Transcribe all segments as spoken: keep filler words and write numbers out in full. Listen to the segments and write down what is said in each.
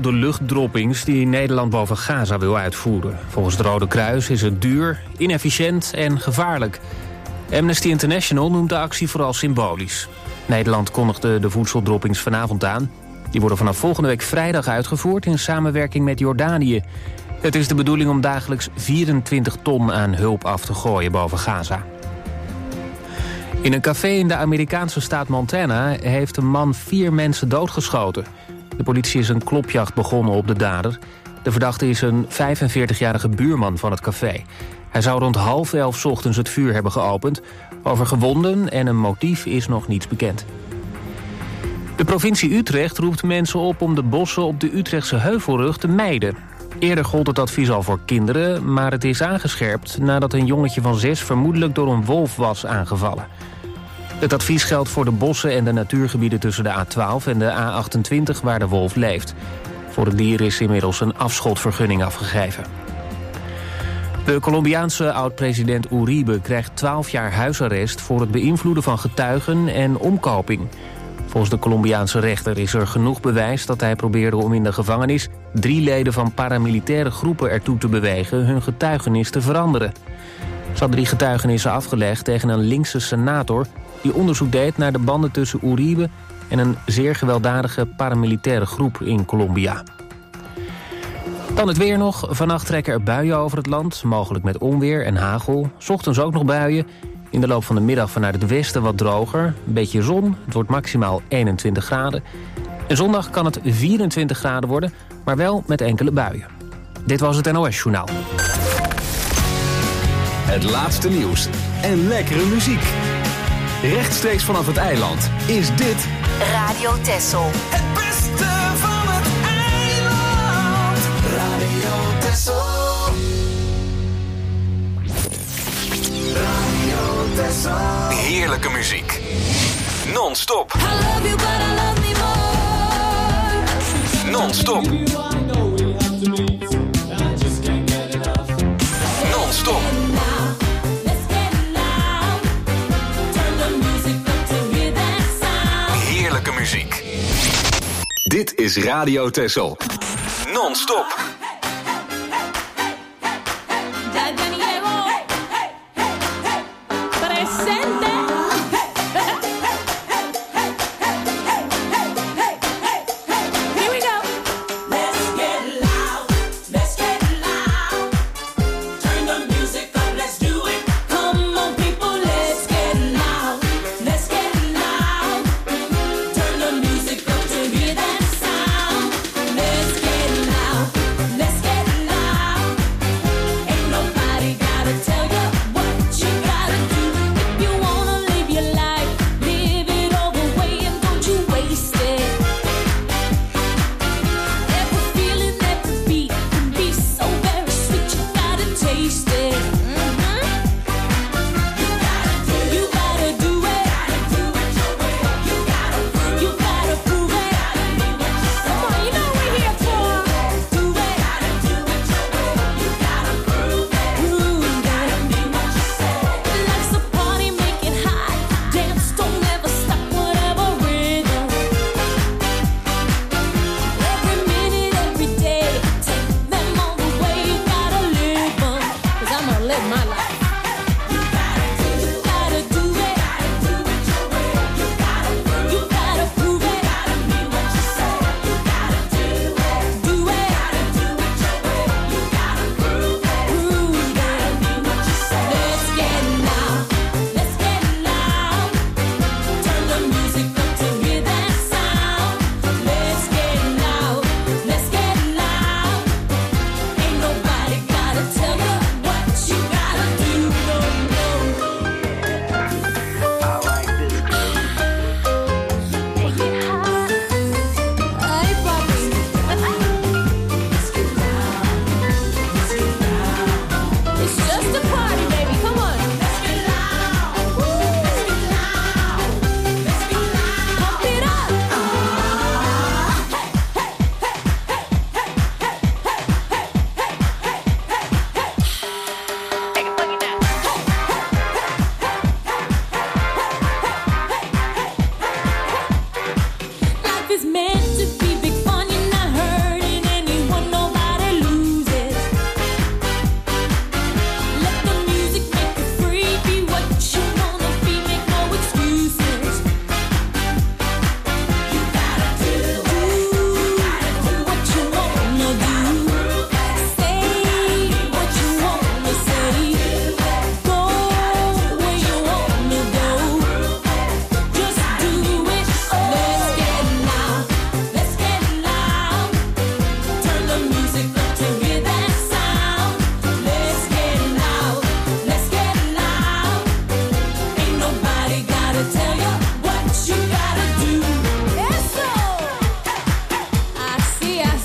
de luchtdroppings die Nederland boven Gaza wil uitvoeren. Volgens het Rode Kruis is het duur, inefficiënt en gevaarlijk. Amnesty International noemt de actie vooral symbolisch. Nederland kondigde de voedseldroppings vanavond aan. Die worden vanaf volgende week vrijdag uitgevoerd in samenwerking met Jordanië. Het is de bedoeling om dagelijks vierentwintig ton aan hulp af te gooien boven Gaza. In een café in de Amerikaanse staat Montana heeft een man vier mensen doodgeschoten. De politie is een klopjacht begonnen op de dader. De verdachte is een vijfenveertigjarige buurman van het café. Hij zou rond half elf 's ochtends het vuur hebben geopend. Over gewonden en een motief is nog niets bekend. De provincie Utrecht roept mensen op om de bossen op de Utrechtse Heuvelrug te mijden. Eerder gold het advies al voor kinderen, maar het is aangescherpt nadat een jongetje van zes vermoedelijk door een wolf was aangevallen. Het advies geldt voor de bossen en de natuurgebieden tussen de A twaalf en de A achtentwintig waar de wolf leeft. Voor het dier is inmiddels een afschotvergunning afgegeven. De Colombiaanse oud-president Uribe krijgt twaalf jaar huisarrest voor het beïnvloeden van getuigen en omkoping. Volgens de Colombiaanse rechter is er genoeg bewijs dat hij probeerde om in de gevangenis drie leden van paramilitaire groepen ertoe te bewegen hun getuigenis te veranderen. Ze hadden die getuigenissen afgelegd tegen een linkse senator die onderzoek deed naar de banden tussen Uribe en een zeer gewelddadige paramilitaire groep in Colombia. Dan het weer nog. Vannacht trekken er buien over het land, mogelijk met onweer en hagel. 's Ochtends ook nog buien. In de loop van de middag vanuit het westen wat droger. Een beetje zon, het wordt maximaal eenentwintig graden. En zondag kan het vierentwintig graden worden, maar wel met enkele buien. Dit was het N O S-journaal. Het laatste nieuws en lekkere muziek. Rechtstreeks vanaf het eiland is dit Radio Texel. Het beste van het eiland. Radio Texel. Radio Texel. heerlijke muziek. Non-stop. I love you, but I love me more. Non-stop. Non-stop. Heerlijke muziek. Dit is Radio Texel. Non-stop.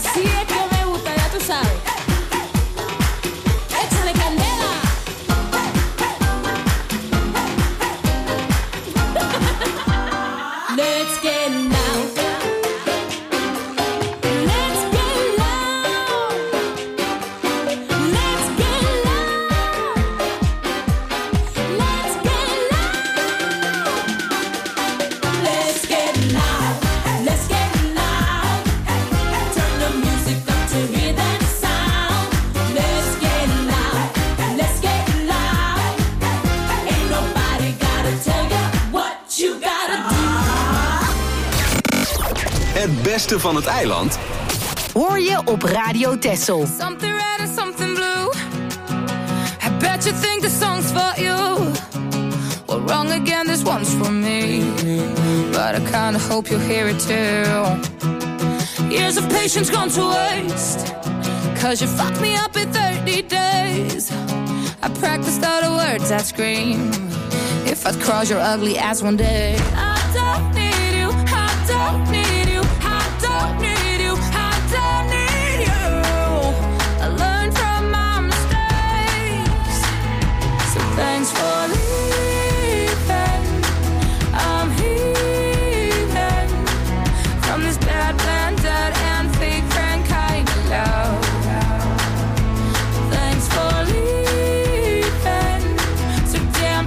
Así es que me gusta, ya tú sabes. Échale candela. Let's get loud. Let's get loud. Let's get loud. Let's get loud. Let's get loud. Let's get loud. Turn the music up to hear that sound. Let's get loud. Let's get loud. Ain't nobody gotta tell you what you gotta do. Het beste van het eiland Hoor je op Radio Texel. Something red and something blue. I bet you think the song's for you. Well, wrong again, this one's for me. But I kinda hope you'll hear it too. Years of patience gone to waste. Cause you fucked me up in thirty days. I practiced all the words I'd scream if I'd cross your ugly ass one day. I don't need you, I don't need you, I don't need you, I don't need you. I learned from my mistakes. So thanks for leaving. I'm healing from this bad, blended and fake friend kind of love. Thanks for leaving so damn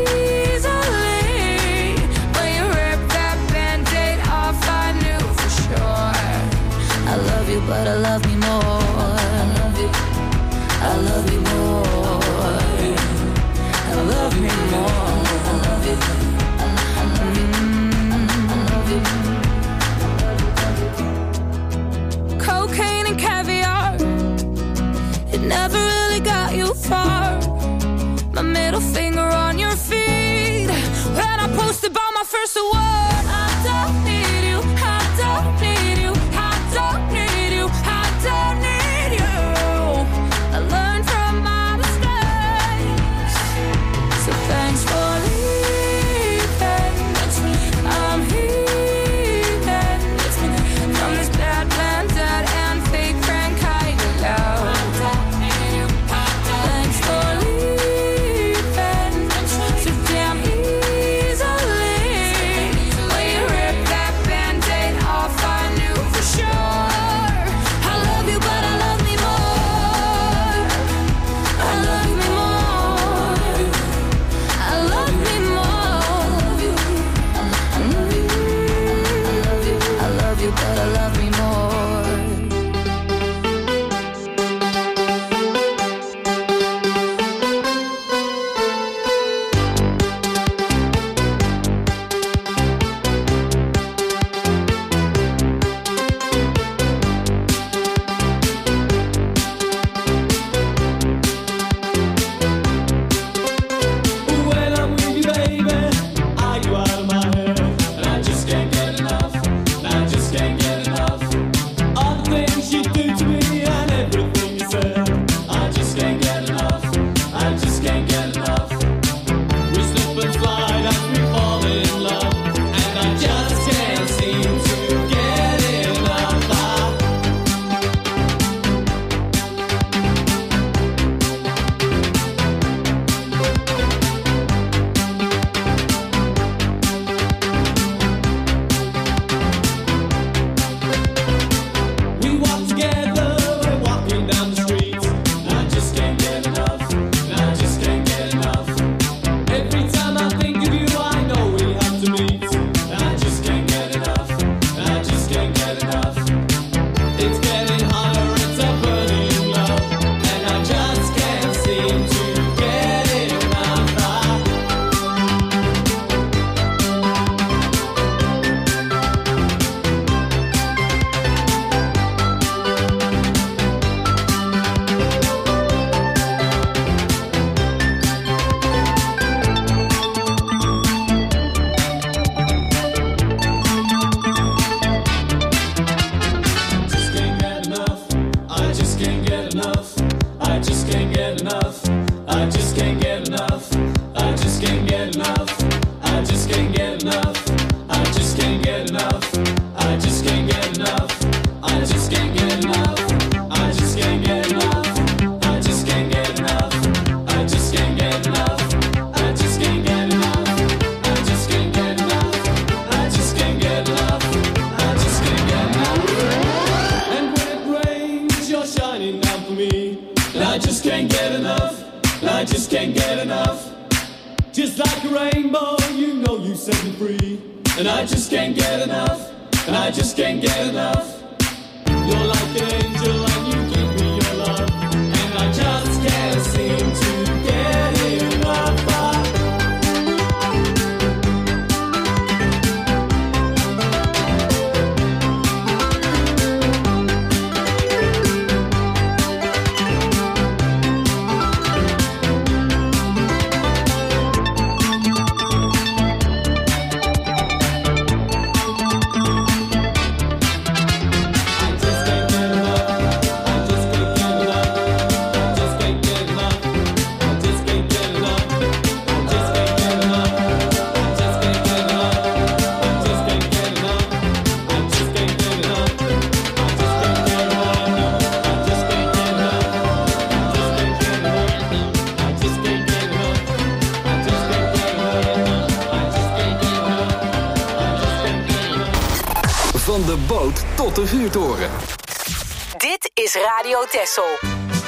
easily. When you ripped that band-aid off, I knew for sure. I love you, but I love me more. I love you, I love you more. I love me more. I love you, I love you, I love you. Cocaine and caviar, it never really got you far. My middle finger on your feet when I posted by my first award. I don't need you, I don't need you, I don't need you, I don't need you. I learned from my mistakes. So thanks for leaving. I'm healing from this bad, blended and fake friend kind of love. Thanks for leaving so damn easily. When you and I just can't get enough, and I just can't get enough. Just like a rainbow, you know you set me free, and I just can't get enough, and I just can't get enough. You're like an angel and you give me your love, and I just can't seem to get enough. Van de boot tot de vuurtoren. Dit is Radio Texel.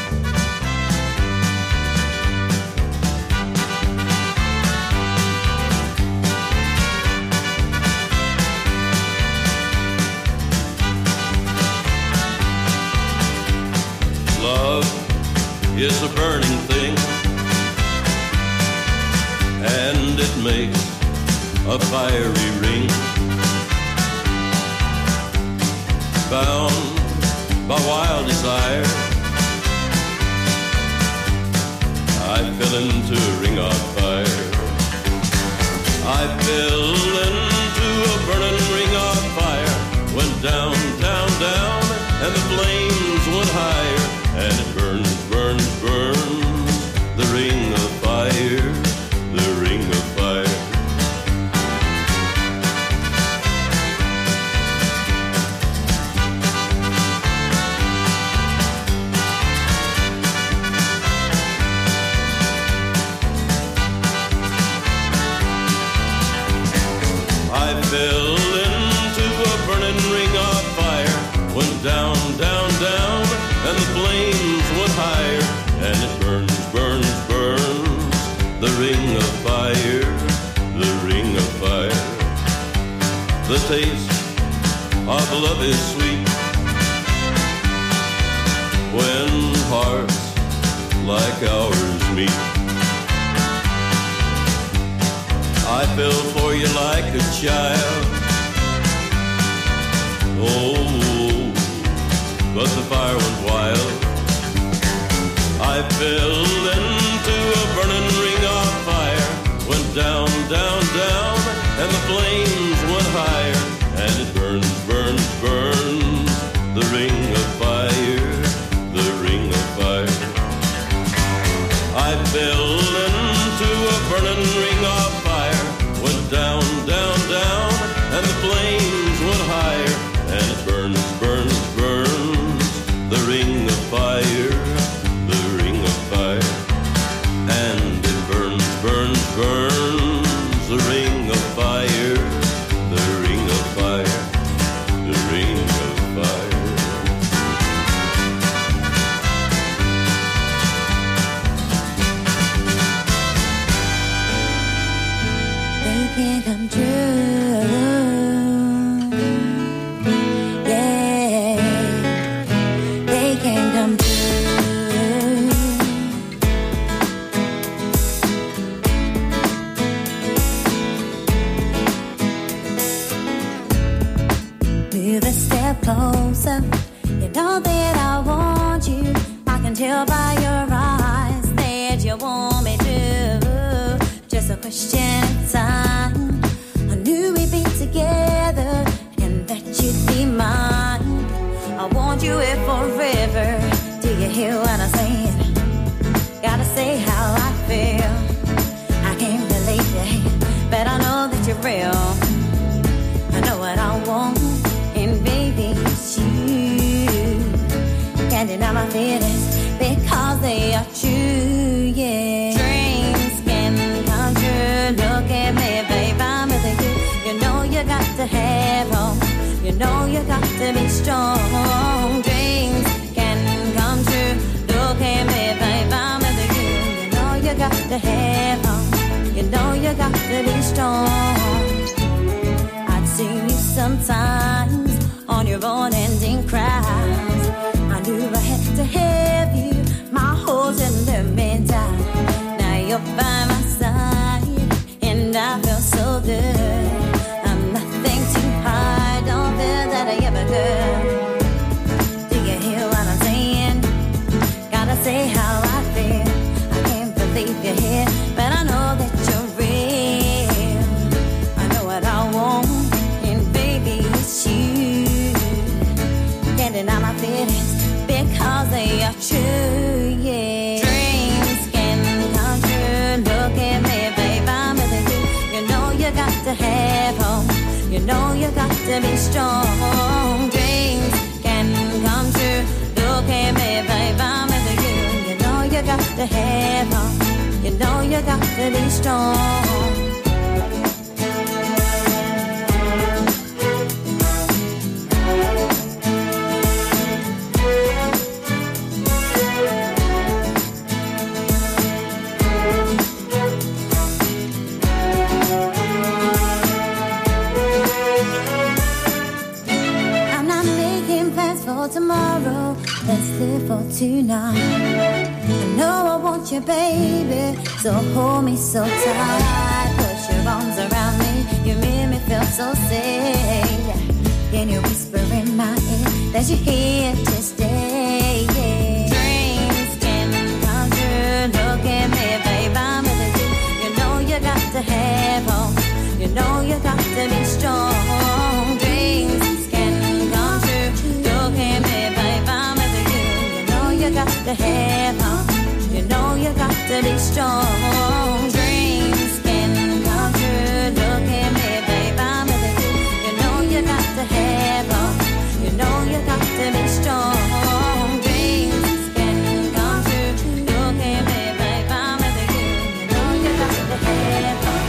Love is a burning thing, and it makes a fiery ring. Bound by wild desire, I fell into a ring of fire. I fell into a burning ring of fire. Went down, down, down, and the flames went higher. And it burns, burns, burns, the ring of fire, the ring of fire. I fell into a burning ring of fire. Went down, down, down, and the flames went higher. And it burns, burns, burns, the ring of fire, the ring of fire. The taste of love is sweet when hearts like ours meet. I fell for you like a child. Oh, but the fire went wild. I fell into a burning ring of fire. Went down, down, down, and the flames went higher. And it burns, burns, burns, the ring of fire, the ring of fire. I fell into a burning ring of fire. Went down, down, down, and the flames went higher. And it burns, burns, burns, the ring of fire, the ring of fire. And it burns, burns, burns, the ring of fire, the ring of fire, the ring of fire. They can't come true. Yeah, they can't come true. Move a step closer. You know that I want you. I can tell by your eyes that you want me to. Just a question of time. I knew we'd be together and that you'd be mine. I want you here forever. Do you hear what I'm saying? Gotta say how I feel. I can't believe it, but I know that you're real. I know what I want, and baby, it's you. Can't deny my feelings because they are true, yeah. Dreams can come true. Look at me, babe, I'm with you. You know you got to have hope. You know you got to be strong. Dreams can come true. Look at me, signs on your unending cries. I knew I had to have you, my holes in the middle. Now you're by my side, and I feel so good. I'm nothing too hard, don't feel that I ever could. Do you hear what I'm saying? Gotta say how I feel. I can't believe you're here, but I know that you're real. I know what I want, and baby, it's you. Getting out my feelings because they are true, yeah. Dreams can come true. Look at me, babe, I'm with you. You know you got to have hope. You know you got to be strong. Dreams can come true. Look at me, babe, I'm with you. You know you got to have hope. You know you got to be strong. Tomorrow, let's live for tonight. I know I want you, baby, so hold me so tight. Put your arms around me, you make me feel so safe. Can you whisper in my ear that you're here to stay? Yeah. Dreams can come true. Look at me, babe, I'm with you. You know you got to have hope. You know you got to be strong. Dreams can come true. Look at me, babe, I'm with you. You know you got to have hope. You know you got to be strong. Dreams can come true. Look at me, babe, I'm with you. You know you got to have hope. You know you got to be strong. Dreams can come true. Look at me, babe, I'm with you. You know you got to have hope.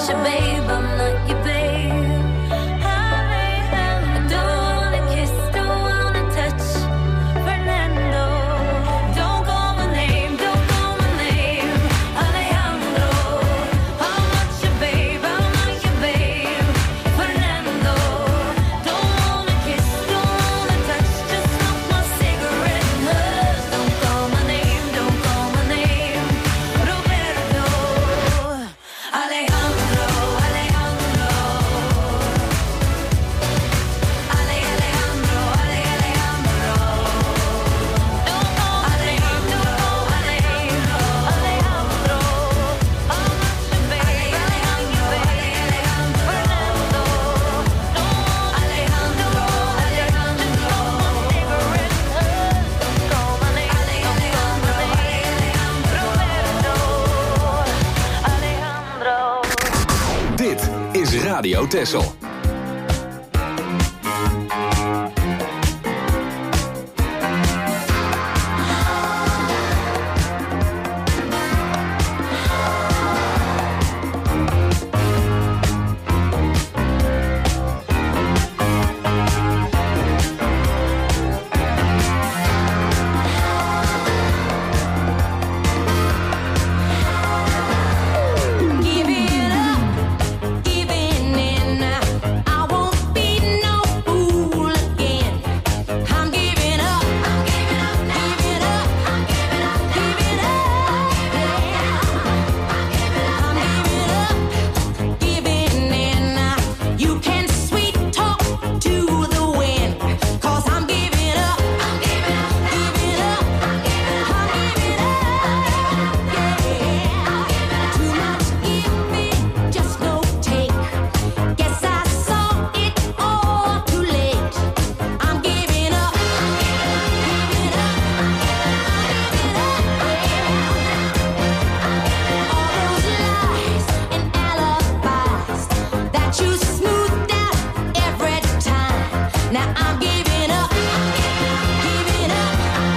your babe, I'm not your babe. I don't wanna kiss, don't wanna touch. Fernando, don't call my name, don't call my name. Alejandro, I'm not your babe, I'm not your babe. Fernando, don't wanna kiss, don't wanna touch. Just smoke my cigarette and hush. Don't call my name, don't call my name. Roberto, Alejandro, Alejandro. Ale, Alejandro, Ale, Alejandro. Don't call my name, don't call my name. Alejandro, I'm not your babe, Alejandro, Alejandro. Fernando, don't Alejandro, Alejandro. Cigarette and hush. Don't call my name, Alejandro, Alejandro. Roberto, Alejandro. Dit is Radio Texel. Give it up, giving in. I won't be no fool again. I'm giving up, I'm giving up, giving up, I'm giving up, giving up, I'm giving in. You can sweet talk to the wind, 'cause I'm giving up, I'm giving up, giving up, I'm giving up, I'm giving up, yeah. Too much giving, just no take. Guess I saw it all too late. I'm giving up, I'm giving up, I'm giving up, all those lies and alibis that you smoothed out every time. Now I'm giving up, I'm giving up, I'm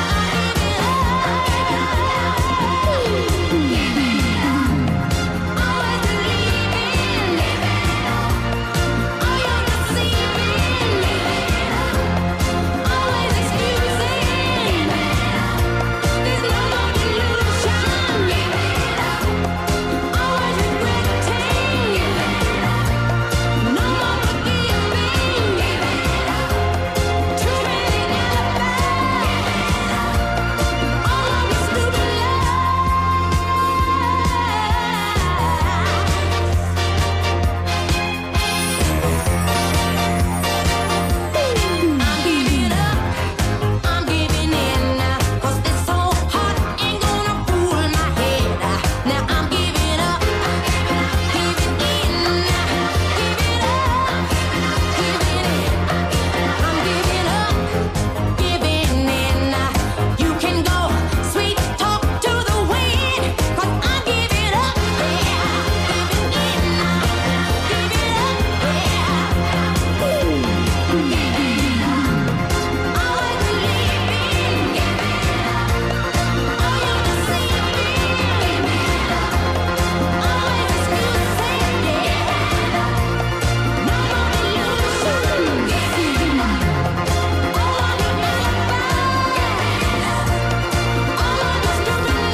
giving up. Always believing, all you're deceiving, always excusing. There's no more delusion. Always regretting. No more forgiving. Too many alibis. All of your stupid I'm giving up, I'm giving in, 'cause this so hot ain't gonna fool my head. Now I'm giving up, giving in, giving up, giving in. I'm giving up, giving in. You can go sweet talk to the wind, 'cause I'm giving up, yeah, giving in, giving up, yeah. Always believing, all you're deceiving, always excusing, yeah. No more delusion, all of your alibis, all of your stupid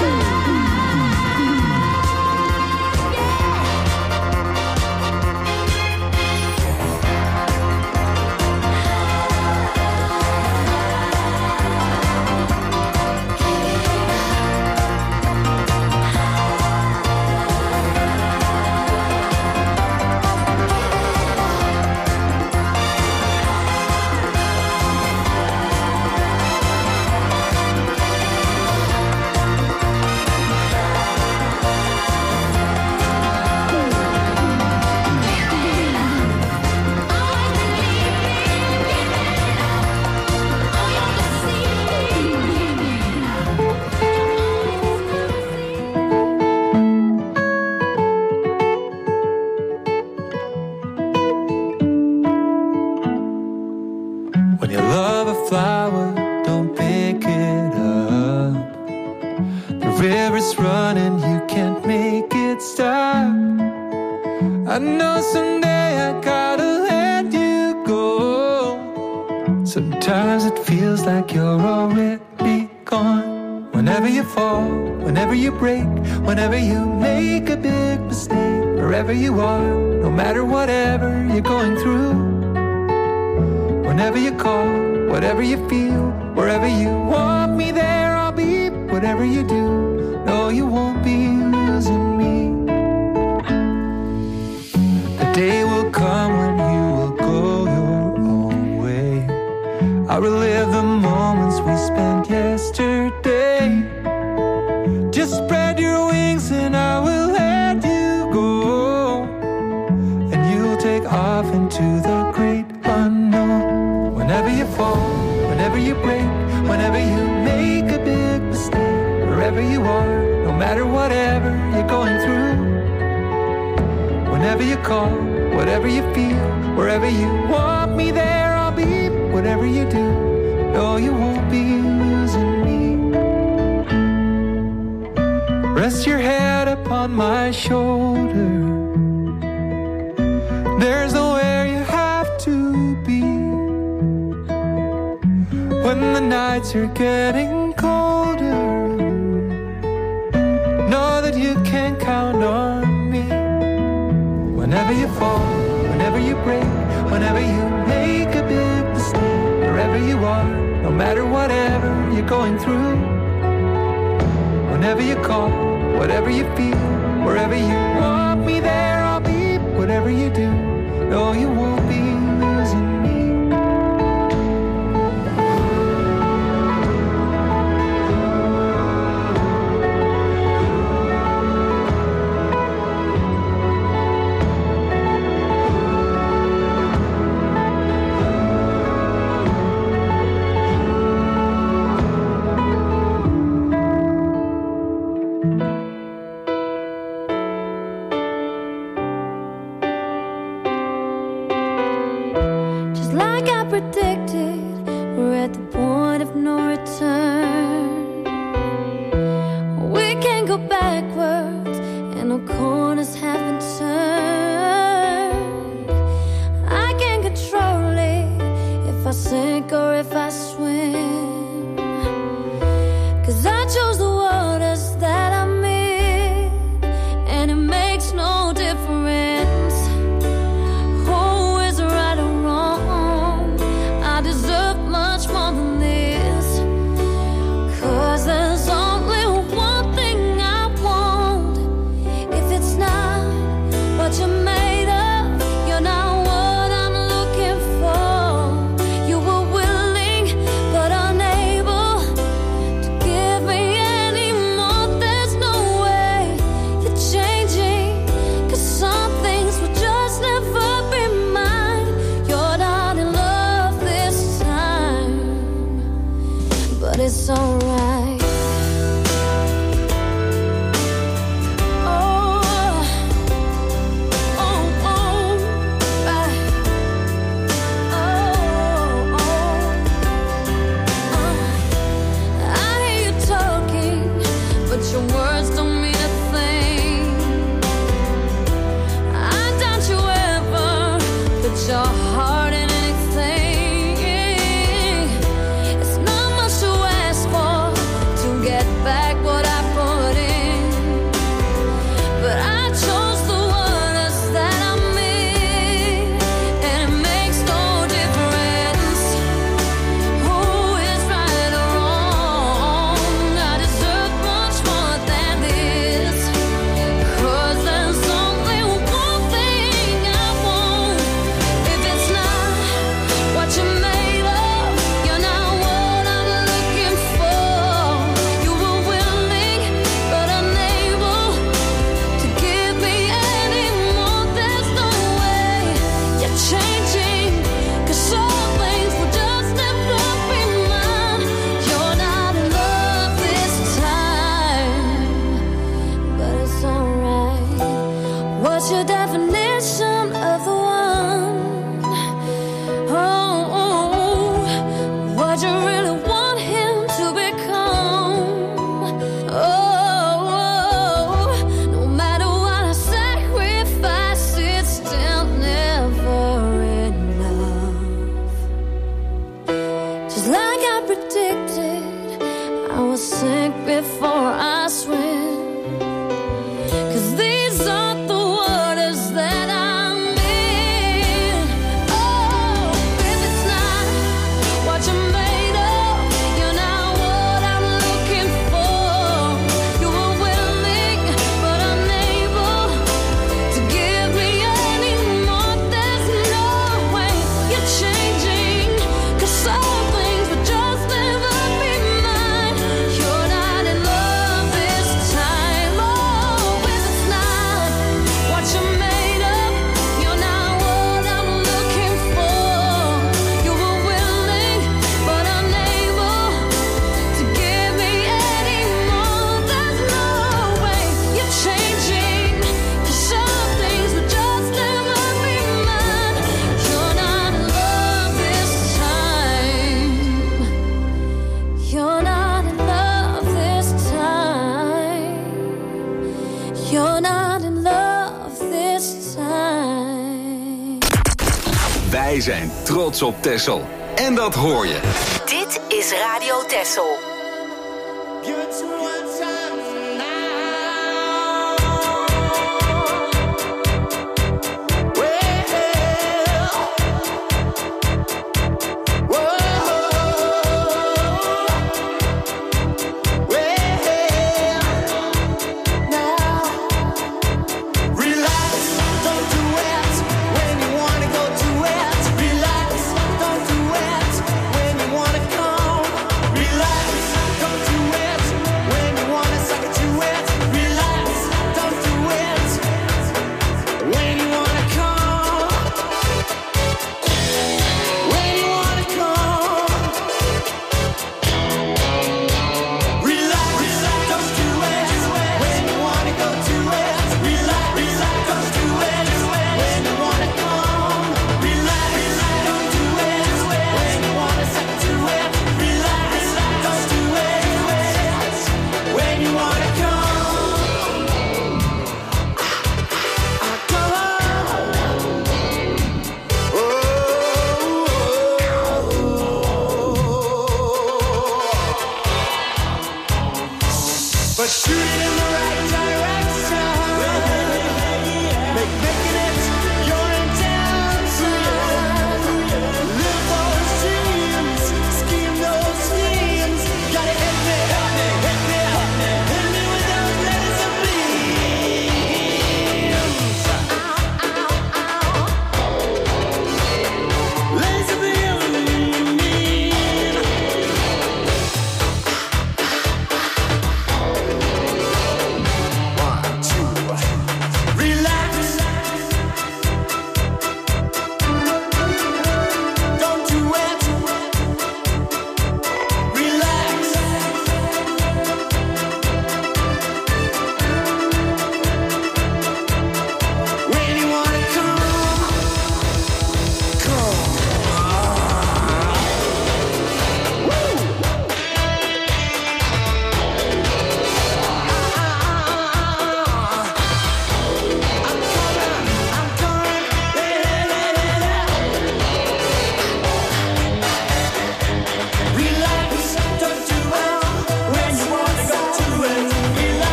When you love a flower, don't pick it up. The river's running, you can't make it stop. I know someday I gotta let you go. Sometimes it feels like you're already gone. Whenever you fall, whenever you break, whenever you make a big mistake, wherever you are, no matter whatever you're going through. Whenever you call, whatever you feel, wherever you want me there, I'll be. Whatever you do, no, you won't be losing me. The day will come when you will go your own way. I'll relive the moments we spent yesterday. Just spread your wings and I will let you go. And you'll take off into the great unknown. Whenever you fall, whenever you break, whenever you make a big mistake, wherever you are, no matter whatever you're going through. Whenever you call, whatever you feel, wherever you want me there, I'll be. Whatever you do, no, you won't be losing me. Rest your head upon my shoulder. There's nowhere you have to be. When the nights are getting colder, know that you can count on me. Whenever you fall, whenever you break, whenever you make a big mistake, wherever you are, no matter whatever you're going through. Whenever you call, whatever you feel, wherever you want me there, I'll be. Whatever you do, no, you won't be losing me. It's not much to ask for. before I swim. 'Cause these are the waters that I'm in. Oh, if it's not what you're made of, you're not what I'm looking for. You were willing, but unable to give me any more. There's no way you're changing, 'cause some things would just never be mine. You're not in love this time. Oh, if it's not what you're made of, you're not what I'm looking for. You were willing, but unable to give me any more. There's no way you're changing, 'cause some things would just never be mine. You're not in love this time. You're not in love this time. You're not in love this time. Wij zijn trots op Texel. En dat hoor je. Dit is Radio Texel. Relax, don't do it when you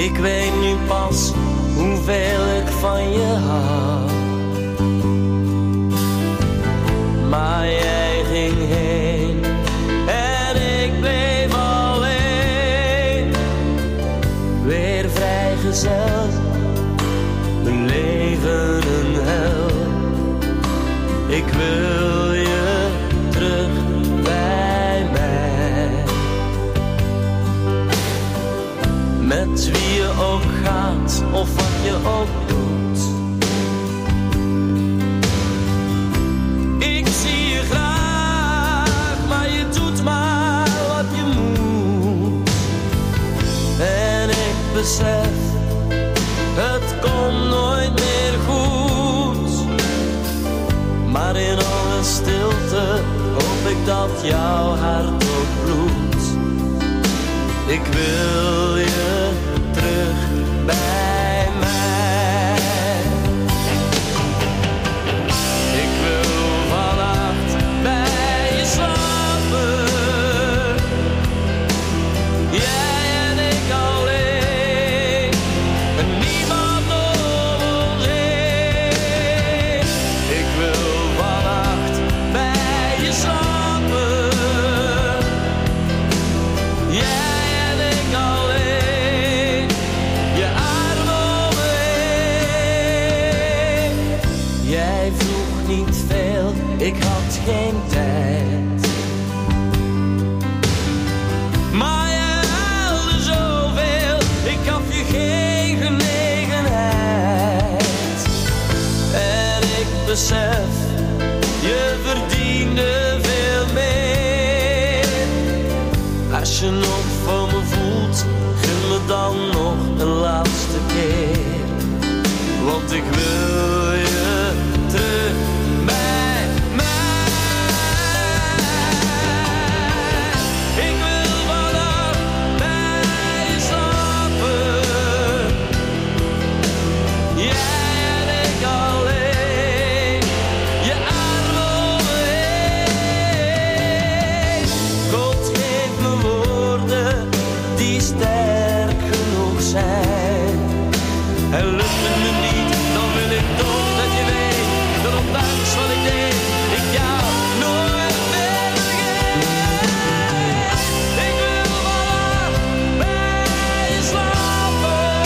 Ik weet nu pas hoeveel ik van je hou. Maar jij ging heen en ik bleef alleen. Weer vrijgezel, mijn leven een hel. Ik wil je terug bij mij. Met wie je ook gaat of wat je ook doet. Ik zie je graag, maar je doet maar wat je moet. En ik besef, het komt nooit meer goed. Maar in alle stilte hoop ik dat jouw hart ook bloedt. Ik wil je terug bij mij. Ik wil vannacht bij je slapen. Jij en ik alleen. En niemand om ons heen. Ik wil vannacht bij je slapen. Jij ik had geen tijd. Maar je huilde zoveel, ik gaf je geen genegenheid. En ik besef, je verdiende veel meer. Als je nog van me voelt, gun me dan nog de laatste keer. Want ik wil je terug bij mij. Ik wil vannacht bij je slapen. Jij en ik alleen. Je armen omheen. God geeft me woorden die sterk genoeg zijn. En lukt het me niet, dan wil ik toch dat je weet dat ondanks wat ik deed, ik jou nooit meer vergeet. Ik wil vannacht bij je slapen.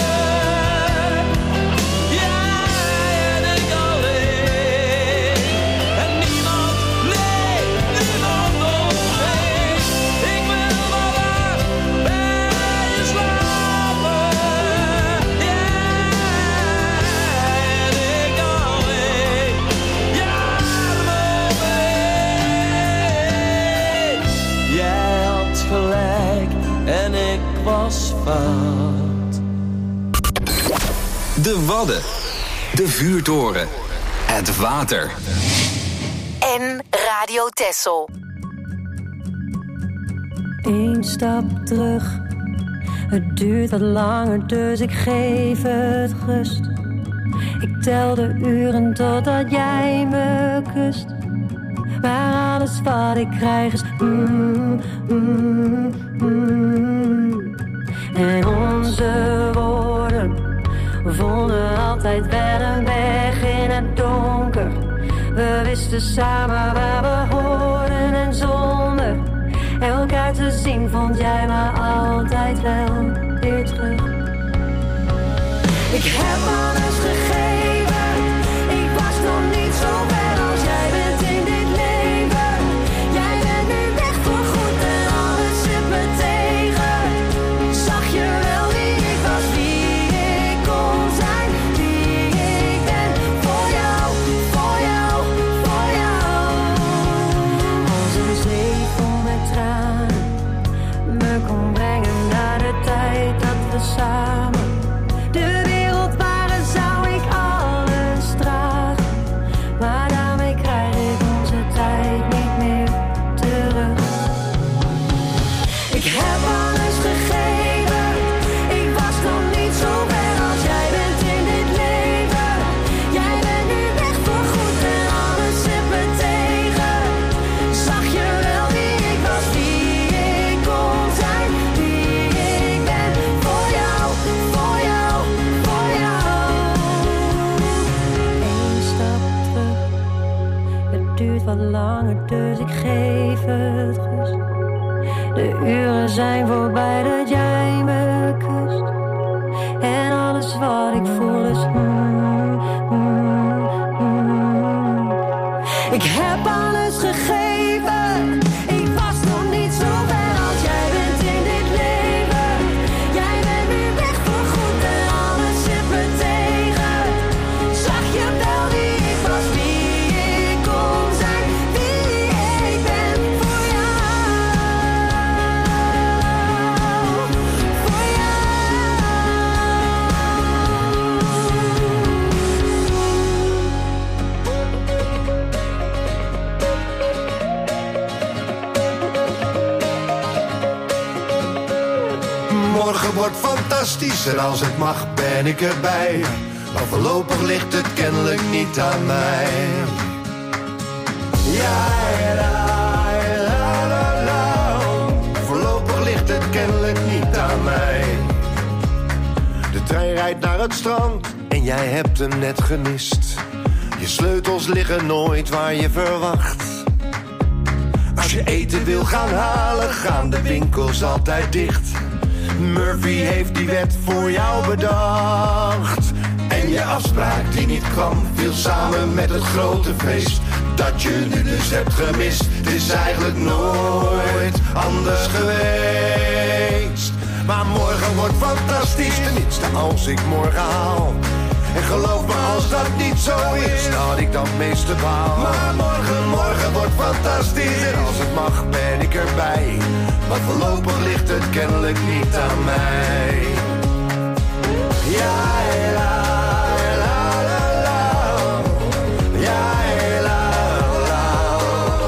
Jij en ik alleen. En niemand, nee, niemand om ons heen. Ik wil vannacht bij je slapen. En ik was fout. De Wadden. De vuurtoren. Het water. En Radio Texel. Eén stap terug. Het duurt wat langer, dus ik geef het rust. Ik tel de uren totdat jij me kust. Maar alles wat ik krijg is mm, mm, mm. En onze woorden vonden altijd wel een weg in het donker. We wisten samen waar we hoorden en zonder elkaar te zien vond jij me altijd wel weer terug. Ik heb alles gegeven, ik was nog niet zo ver als jij bent in dit leven. Jij bent nu weg voor goed en alles zit me tegen. Zag je wel wie ik was, wie ik kon zijn, wie ik ben. Voor jou, voor jou, voor jou. Als een zee vol met tranen me kon brengen naar de tijd dat we samen de wereld waren, zou ik al wat langer, dus ik geef het rust. De uren zijn voorbij dat jij me kust. En alles wat ik voel is mm, mm, mm. Ik heb alles gegeven. Ik was nog niet zo ver als jij bent in dit leven. Jij bent nu weg voor goed en alles zit me tegen. Zag je wel wie ik was, wie ik kon zijn, wie ik ben voor jou, voor jou. Morgen wordt fantastisch en als het mag ben ik erbij. Maar voorlopig ligt het kennelijk niet aan mij. Ja, la, la, la, la. Voorlopig ligt het kennelijk niet aan mij. De trein rijdt naar het strand en jij hebt hem net gemist. Je sleutels liggen nooit waar je verwacht. Als je eten wil gaan halen, gaan de winkels altijd dicht. Murphy heeft die wet voor jou bedacht. En je afspraak die niet kwam, viel samen met het grote feest dat je nu dus hebt gemist. Het is eigenlijk nooit anders geweest. Maar morgen wordt fantastisch, tenminste als ik morgen haal. En geloof me als dat niet zo is, dat ik dan het meeste baal. Maar morgen, morgen wordt fantastisch en als het mag ben ik erbij. Maar voorlopig ligt het kennelijk niet aan mij. Ja, la, la, la, la. Ja, la, la.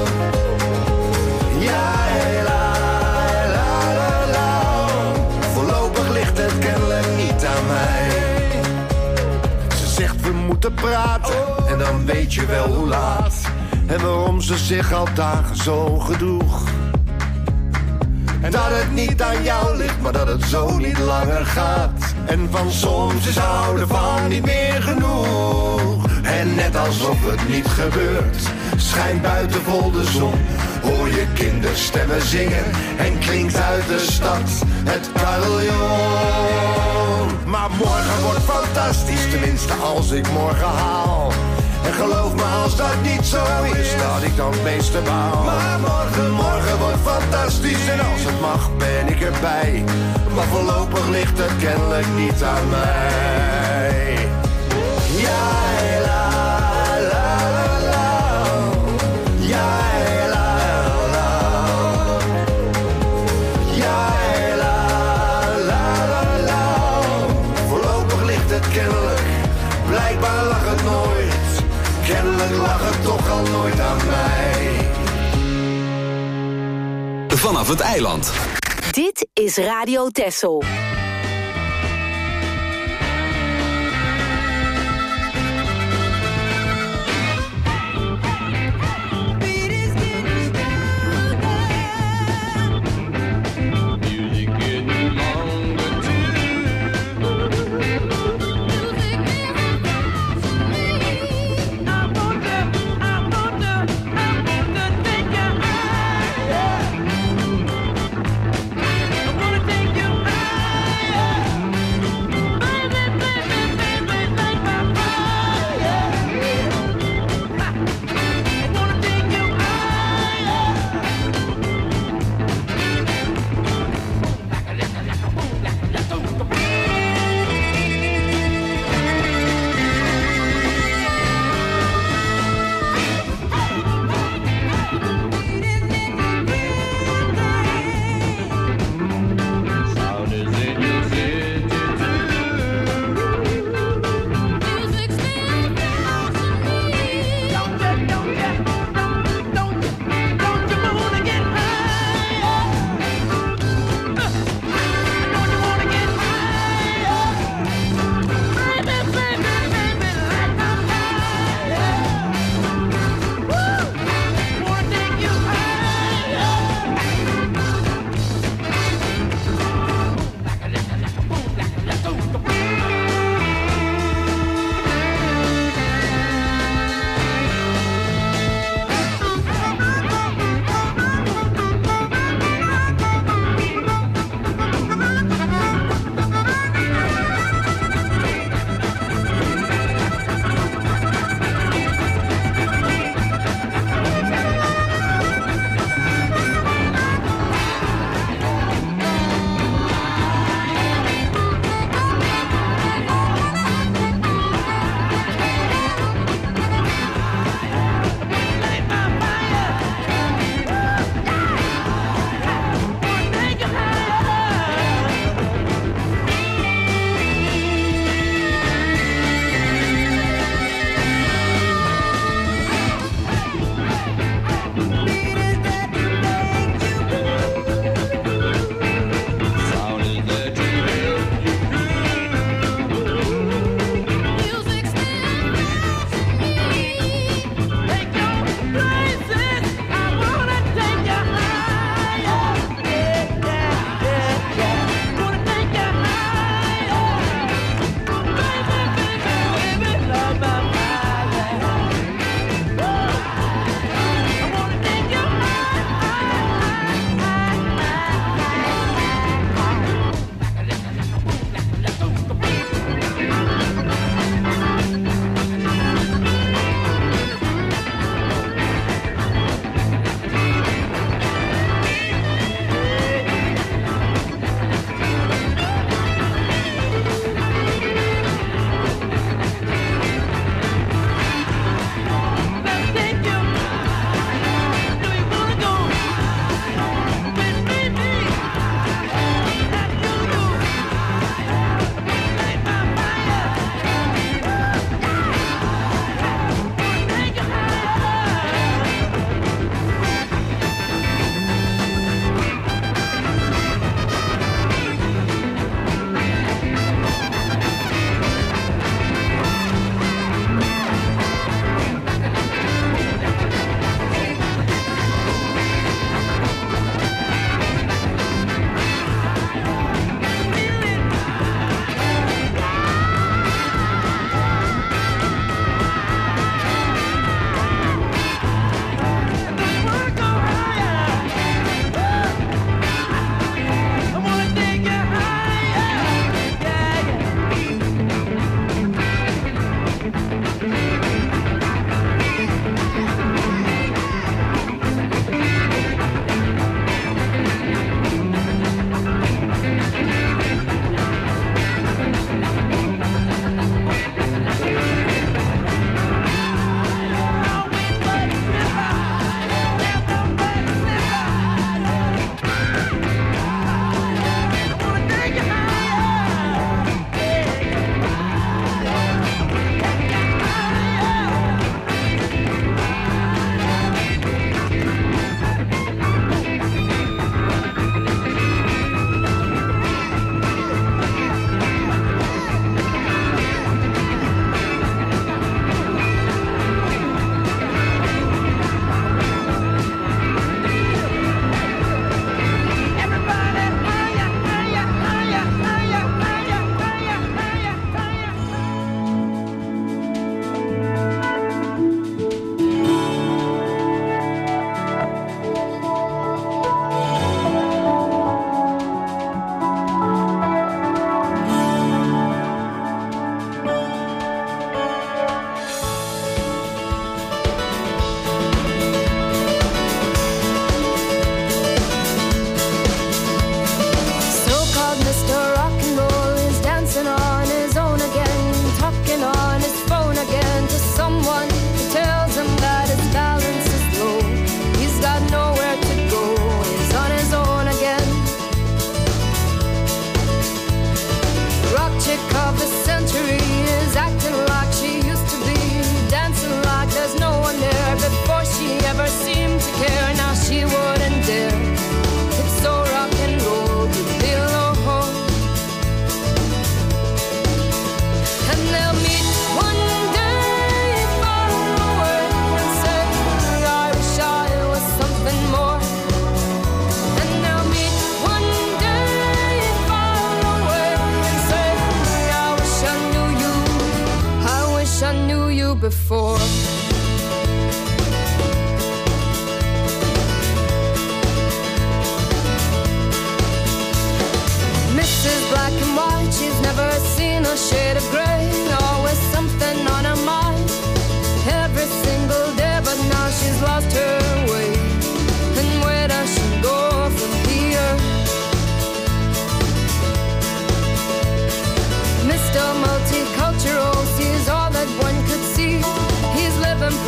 Ja, la, la, la, la. Voorlopig ligt het kennelijk niet aan mij. Ze zegt we moeten praten en dan weet je wel hoe laat. En waarom ze zich al dagen zo gedroeg. En dat het niet aan jou ligt, maar dat het zo niet langer gaat. En van soms is houden van niet meer genoeg. En net alsof het niet gebeurt, schijnt buiten vol de zon. Hoor je kinderstemmen zingen en klinkt uit de stad het carillon. Maar morgen wordt fantastisch, tenminste als ik morgen haal. En geloof me als dat niet zo is, dat ik dan het meeste baal. Maar morgen, morgen wordt fantastisch en als het mag ben ik erbij. Maar voorlopig ligt het kennelijk niet aan mij. Ja, la, la, la, la. Ja, la, la. Ja, la, la, la, la. Voorlopig ligt het kennelijk, blijkbaar lag het nooit. Kennelijk lag het toch al nooit aan mij. Vanaf het eiland. Dit is Radio Texel. I wanna take you high.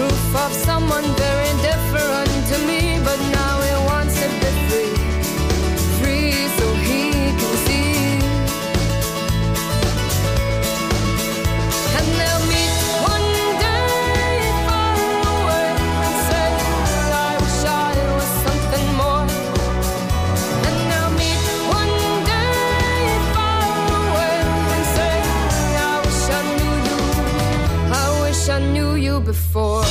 proof of someone very different to me, but now he wants to be free, free so he can see. And they'll meet one day far away and say, I wish I was something more. And they'll meet one day far away and say, I wish I knew you, I wish I knew you before.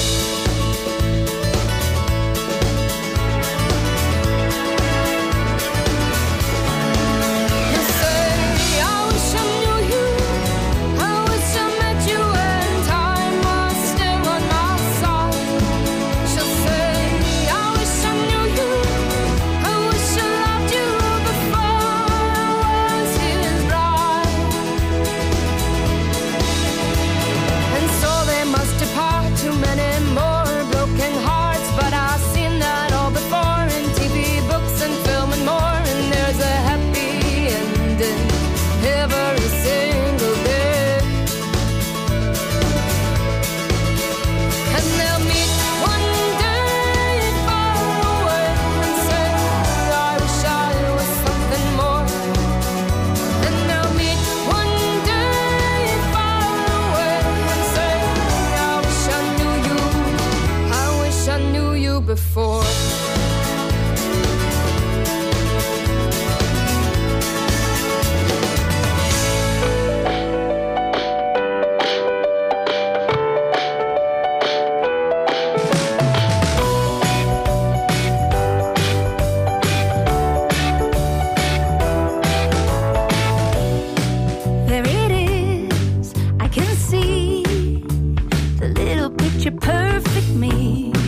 Before. There it is, I can see the little picture perfect me.